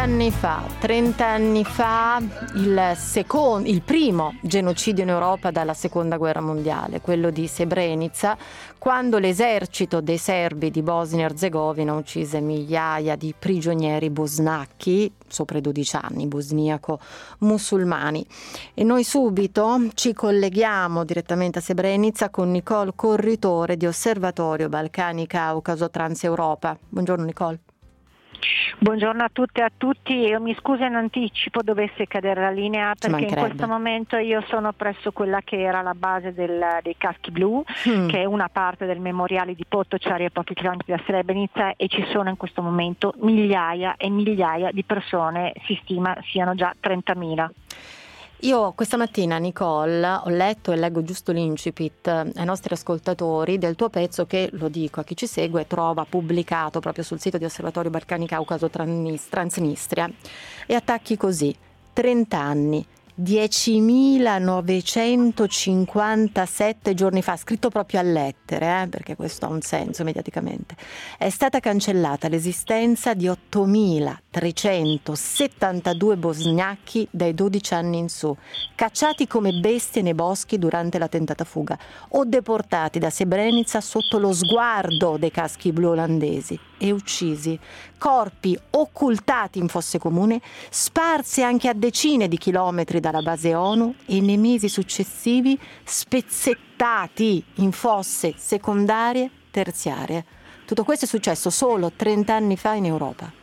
30 anni fa il primo genocidio in Europa dalla seconda guerra mondiale, quello di Srebrenica, quando l'esercito dei serbi di Bosnia e Erzegovina uccise migliaia di prigionieri bosnacchi, sopra i 12 anni, bosniaco-musulmani. E noi subito ci colleghiamo direttamente a Srebrenica con Nicole Corritore di Osservatorio Balcani Caucaso Transeuropa. Buongiorno Nicole. Buongiorno a tutte e a tutti, io mi scuso in anticipo dovesse cadere la linea perché in questo momento io sono presso quella che era la base dei caschi blu, che è una parte del memoriale di Potocari a pochi chilometri da Srebrenica, e ci sono in questo momento migliaia e migliaia di persone, si stima siano già 30.000. Io questa mattina, Nicole, ho letto e leggo giusto l'incipit ai nostri ascoltatori del tuo pezzo che, lo dico a chi ci segue, trova pubblicato proprio sul sito di Osservatorio Balcani Caucaso Transnistria, e attacchi così: 30 anni, 10.957 giorni fa, scritto proprio a lettere, perché questo ha un senso mediaticamente, è stata cancellata l'esistenza di 8.372 bosgnacchi dai 12 anni in su, cacciati come bestie nei boschi durante la tentata fuga o deportati da Srebrenica sotto lo sguardo dei caschi blu olandesi e uccisi, corpi occultati in fosse comuni, sparsi anche a decine di chilometri dalla base ONU e nei mesi successivi spezzettati in fosse secondarie, terziarie. Tutto questo è successo solo 30 anni fa in Europa.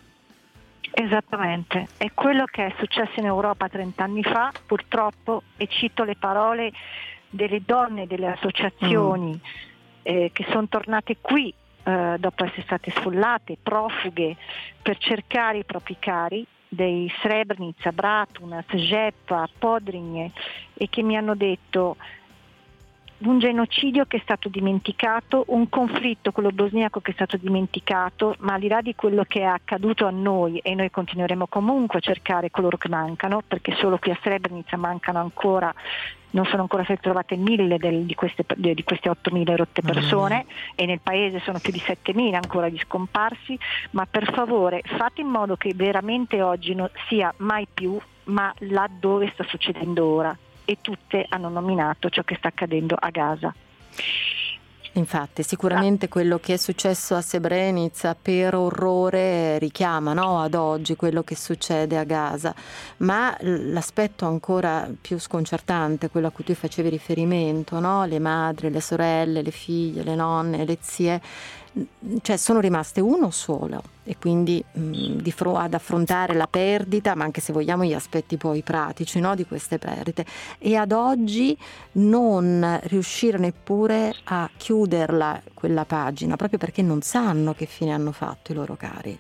Esattamente, è quello che è successo in Europa 30 anni fa, purtroppo, e cito le parole delle donne delle associazioni che sono tornate qui dopo essere state sfollate, profughe, per cercare i propri cari, dei Srebrenica, Bratunac, Žepa, Podrinje, e che mi hanno detto: un genocidio che è stato dimenticato, un conflitto, quello bosniaco, che è stato dimenticato, ma al di là di quello che è accaduto a noi, e noi continueremo comunque a cercare coloro che mancano, perché solo qui a Srebrenica mancano ancora, non sono ancora state trovate 1.000 di queste 8.000 rotte persone, e nel paese sono più di 7.000 ancora di scomparsi, ma per favore fate in modo che veramente oggi non sia mai più, ma là dove sta succedendo ora. E tutte hanno nominato ciò che sta accadendo a Gaza. Infatti sicuramente quello che è successo a Srebrenica per orrore richiama, no, ad oggi quello che succede a Gaza, ma l'aspetto ancora più sconcertante, quello a cui tu facevi riferimento, no? Le madri, le sorelle, le figlie, le nonne, le zie, cioè sono rimaste uno solo, e quindi ad affrontare la perdita, ma anche, se vogliamo, gli aspetti poi pratici, no, di queste perdite, e ad oggi non riuscire neppure a chiuderla quella pagina, proprio perché non sanno che fine hanno fatto i loro cari.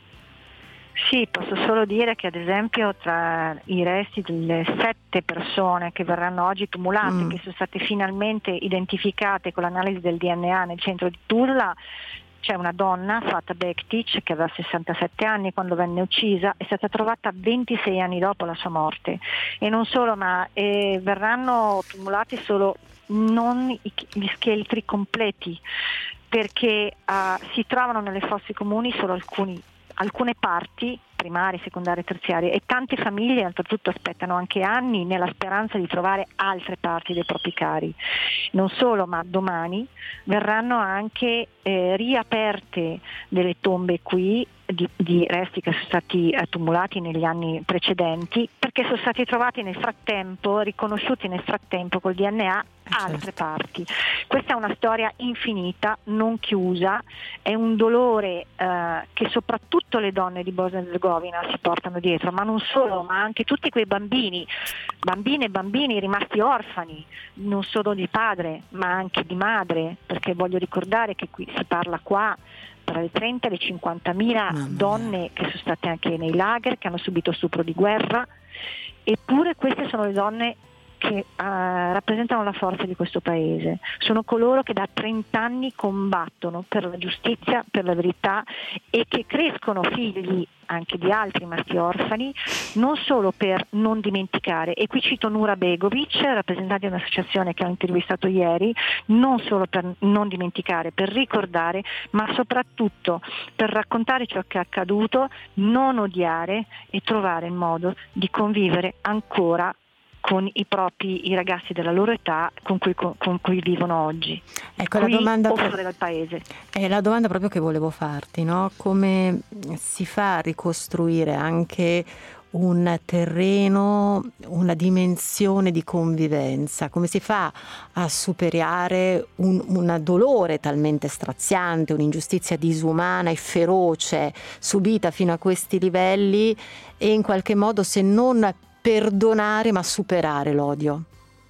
Sì, posso solo dire che ad esempio tra i resti delle 7 persone che verranno oggi tumulate, che sono state finalmente identificate con l'analisi del DNA nel centro di Tuzla, c'è una donna, Fata Bektic, che aveva 67 anni quando venne uccisa, è stata trovata 26 anni dopo la sua morte. E non solo, ma verranno tumulati solo non gli scheletri completi, perché si trovano nelle fosse comuni solo alcune parti, primarie, secondarie, terziarie, e tante famiglie oltretutto aspettano anche anni nella speranza di trovare altre parti dei propri cari. Non solo, ma domani verranno anche riaperte delle tombe qui di resti che sono stati tumulati negli anni precedenti, perché sono stati trovati nel frattempo, riconosciuti nel frattempo col DNA altre parti. Questa è una storia infinita, non chiusa, è un dolore che soprattutto le donne di Bosnia e Erzegovina si portano dietro, ma non solo, ma anche tutti quei bambine e bambini rimasti orfani, non solo di padre ma anche di madre, perché voglio ricordare che qui si parla qua tra le 30 e le 50.000 donne che sono state anche nei lager, che hanno subito stupro di guerra, eppure queste sono le donne che rappresentano la forza di questo paese, sono coloro che da 30 anni combattono per la giustizia, per la verità, e che crescono figli anche di altri maschi orfani, non solo per non dimenticare, e qui cito Nura Begovic, rappresentante di un'associazione che ho intervistato ieri, non solo per non dimenticare, per ricordare, ma soprattutto per raccontare ciò che è accaduto, non odiare e trovare il modo di convivere ancora con i ragazzi della loro età con cui vivono oggi. Ecco, qui la domanda o fuori dal paese. è la domanda proprio che volevo farti, no? Come si fa a ricostruire anche un terreno, una dimensione di convivenza? Come si fa a superare un dolore talmente straziante, un'ingiustizia disumana e feroce subita fino a questi livelli e in qualche modo, se non perdonare, ma superare l'odio?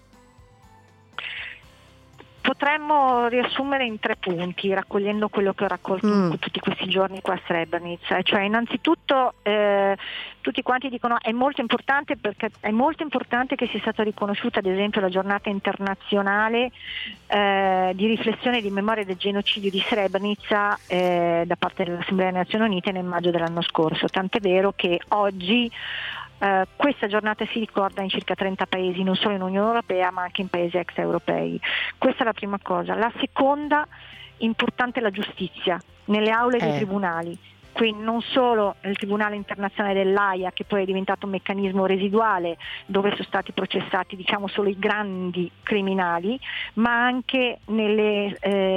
Potremmo riassumere in 3 punti, raccogliendo quello che ho raccolto tutti questi giorni qua a Srebrenica. Cioè, innanzitutto tutti quanti dicono è molto importante, perché è molto importante che sia stata riconosciuta ad esempio la giornata internazionale di riflessione e di memoria del genocidio di Srebrenica da parte dell'Assemblea delle Nazioni Unite nel maggio dell'anno scorso. Tant'è vero che oggi questa giornata si ricorda in circa 30 paesi, non solo in Unione Europea ma anche in paesi extraeuropei. Questa è la prima cosa. La seconda, importante, è la giustizia nelle aule dei tribunali. Quindi non solo nel Tribunale internazionale dell'Aia, che poi è diventato un meccanismo residuale dove sono stati processati solo i grandi criminali, ma anche nei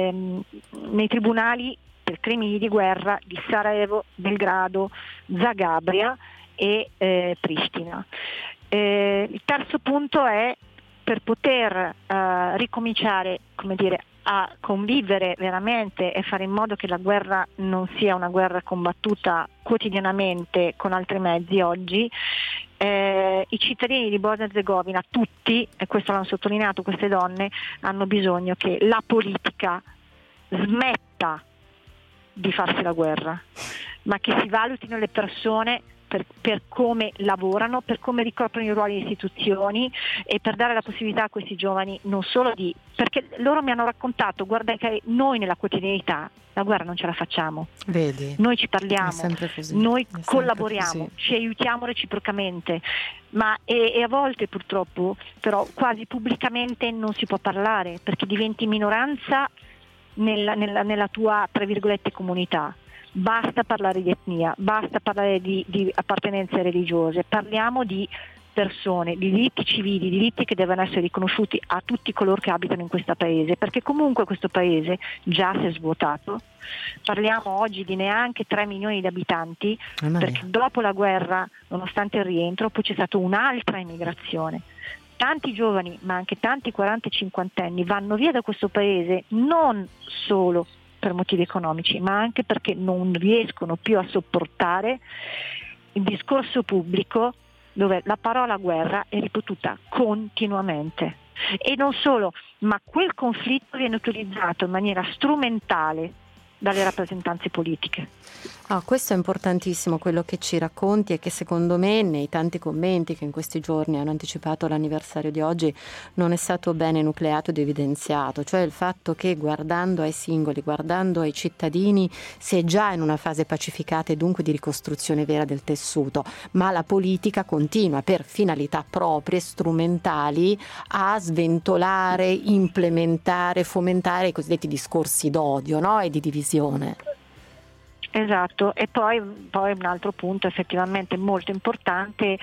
tribunali per crimini di guerra di Sarajevo, Belgrado, Zagabria e Pristina. Il terzo punto è, per poter ricominciare, a convivere veramente e fare in modo che la guerra non sia una guerra combattuta quotidianamente con altri mezzi oggi, i cittadini di Bosnia e Erzegovina, tutti, e questo l'hanno sottolineato queste donne, hanno bisogno che la politica smetta di farsi la guerra, ma che si valutino le persone per come lavorano, per come ricoprono i ruoli di istituzioni, e per dare la possibilità a questi giovani non solo perché loro mi hanno raccontato, guarda che noi nella quotidianità la guerra non ce la facciamo. Vedi, noi ci parliamo, noi collaboriamo, così. ci aiutiamo reciprocamente, ma e a volte purtroppo però quasi pubblicamente non si può parlare, perché diventi minoranza nella tua, tra virgolette, comunità. Basta parlare di etnia, basta parlare di appartenenze religiose, parliamo di persone, di diritti civili, diritti che devono essere riconosciuti a tutti coloro che abitano in questo paese, perché comunque questo paese già si è svuotato. Parliamo oggi di neanche 3 milioni di abitanti, perché dopo la guerra, nonostante il rientro, poi c'è stata un'altra immigrazione. Tanti giovani, ma anche tanti 40 e 50 anni vanno via da questo paese non solo per motivi economici, ma anche perché non riescono più a sopportare il discorso pubblico dove la parola guerra è ripetuta continuamente. E non solo, ma quel conflitto viene utilizzato in maniera strumentale dalle rappresentanze politiche. Questo è importantissimo, quello che ci racconti, e che secondo me nei tanti commenti che in questi giorni hanno anticipato l'anniversario di oggi non è stato bene nucleato ed evidenziato, cioè il fatto che guardando ai singoli, guardando ai cittadini, si è già in una fase pacificata e dunque di ricostruzione vera del tessuto, ma la politica continua per finalità proprie, strumentali, a sventolare, implementare, fomentare i cosiddetti discorsi d'odio, no? E di divisione. Esatto, e poi un altro punto effettivamente molto importante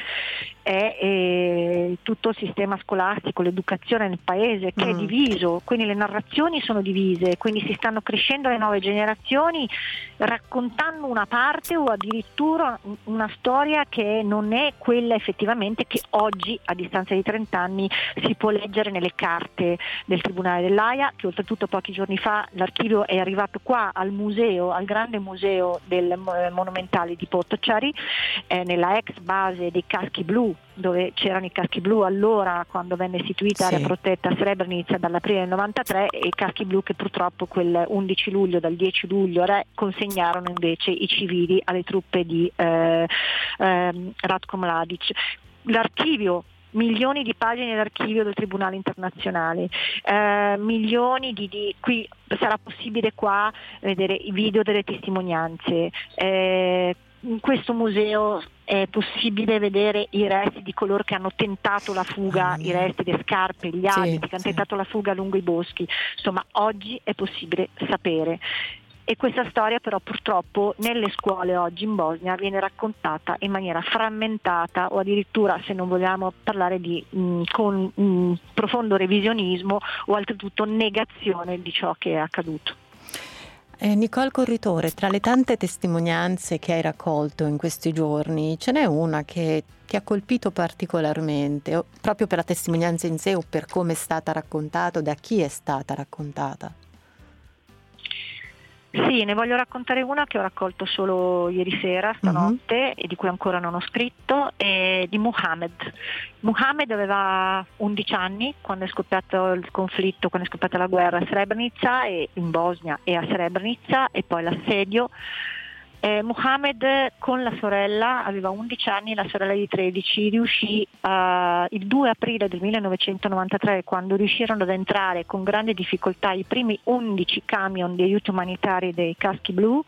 è tutto il sistema scolastico, l'educazione nel paese che è diviso, quindi le narrazioni sono divise, quindi si stanno crescendo le nuove generazioni raccontando una parte o addirittura una storia che non è quella effettivamente che oggi, a distanza di 30 anni, si può leggere nelle carte del Tribunale dell'Aia, che oltretutto pochi giorni fa l'archivio è arrivato qua al museo, al grande museo del monumentale di Potocari, nella ex base dei caschi blu, dove c'erano i caschi blu allora quando venne istituita area protetta a Srebrenica dall'aprile del 93, e i caschi blu che purtroppo quel 11 luglio, dal 10 luglio consegnarono invece i civili alle truppe di Ratko Mladic. L'archivio, milioni di pagine d'archivio del Tribunale internazionale, milioni qui sarà possibile qua vedere i video delle testimonianze, in questo museo è possibile vedere i resti di coloro che hanno tentato la fuga, i resti, le scarpe, gli abiti, che hanno tentato la fuga lungo i boschi. Insomma, oggi è possibile sapere. E questa storia però purtroppo nelle scuole oggi in Bosnia viene raccontata in maniera frammentata, o addirittura, se non vogliamo parlare con profondo revisionismo o oltretutto negazione di ciò che è accaduto. Nicole Corritore, tra le tante testimonianze che hai raccolto in questi giorni, ce n'è una che ti ha colpito particolarmente, proprio per la testimonianza in sé o per come è stata raccontata o da chi è stata raccontata? Sì, ne voglio raccontare una che ho raccolto solo ieri sera, stanotte, e di cui ancora non ho scritto, è di Muhammad. Muhammad aveva 11 anni quando è scoppiato il conflitto, quando è scoppiata la guerra a Srebrenica, e in Bosnia e a Srebrenica, e poi l'assedio. Muhammad con la sorella, aveva 11 anni, la sorella di 13, riuscì il 2 aprile del 1993, quando riuscirono ad entrare con grande difficoltà i primi 11 camion di aiuti umanitari dei caschi blu,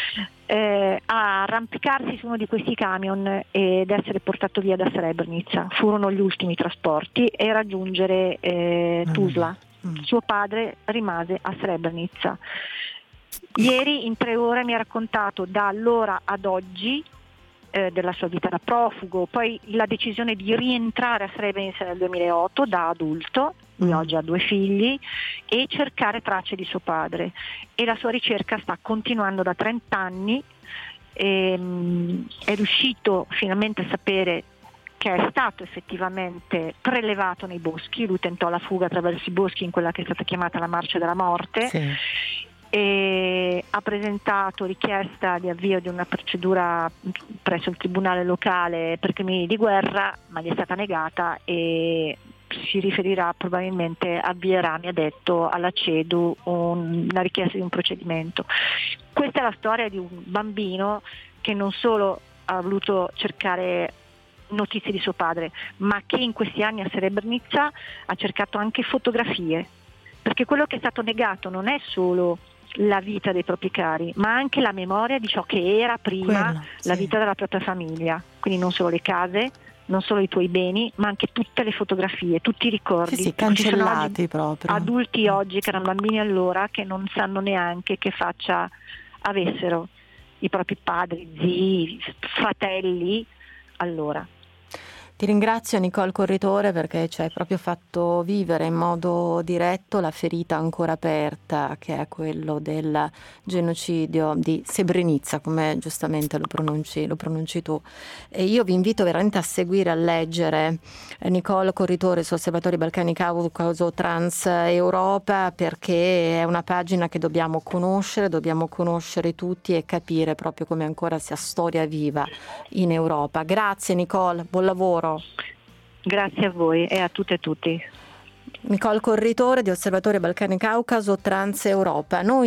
a arrampicarsi su uno di questi camion ed essere portato via da Srebrenica. Furono gli ultimi trasporti, e raggiungere Tuzla. Suo padre rimase a Srebrenica. Ieri in 3 ore mi ha raccontato da allora ad oggi della sua vita da profugo, poi la decisione di rientrare a Srebrenica nel 2008 da adulto, lui oggi ha 2 figli, e cercare tracce di suo padre, e la sua ricerca sta continuando da 30 anni. È riuscito finalmente a sapere che è stato effettivamente prelevato nei boschi. Lui tentò la fuga attraverso i boschi in quella che è stata chiamata la Marcia della Morte. Sì. E ha presentato richiesta di avvio di una procedura presso il tribunale locale per crimini di guerra, ma gli è stata negata, e si riferirà probabilmente, avvierà, mi ha detto, alla CEDU una richiesta di un procedimento. Questa è la storia di un bambino che non solo ha voluto cercare notizie di suo padre, ma che in questi anni a Srebrenica ha cercato anche fotografie, perché quello che è stato negato non è solo la vita dei propri cari, ma anche la memoria di ciò che era prima la vita della propria famiglia. Quindi non solo le case, non solo i tuoi beni, ma anche tutte le fotografie, tutti i ricordi. Cancellati proprio. Adulti oggi che erano bambini allora, che non sanno neanche che faccia avessero i propri padri, zii, fratelli allora. Ti ringrazio Nicole Corritore, perché ci hai proprio fatto vivere in modo diretto la ferita ancora aperta, che è quello del genocidio di Srebrenica, come giustamente lo pronunci tu. E io vi invito veramente a seguire, a leggere Nicole Corritore su Osservatori Balcani Caucaso Trans Europa, perché è una pagina che dobbiamo conoscere tutti e capire proprio come ancora sia storia viva in Europa. Grazie Nicole, buon lavoro. Grazie a voi e a tutte e tutti. Nicole Corritore di Osservatorio Balcani Caucaso Trans Europa. Noi